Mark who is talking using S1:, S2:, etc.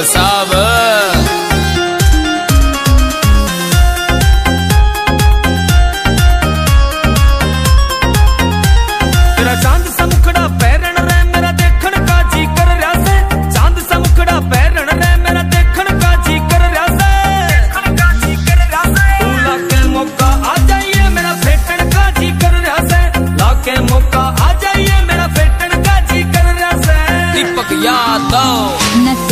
S1: साहब।
S2: तेरा चांद सा मुखड़ा पैरण रे मेरा देखण का जी कर रहा से। चांद सा मुखड़ा पैरण रे मेरा देखण का जी कर रहा से। तू लाके मौका आ जाइए मेरा फेटण का जी कर रहा से। लाके मौका आ जाइए मेरा फेटण का जी कर रहा से।
S1: दीपक यादव।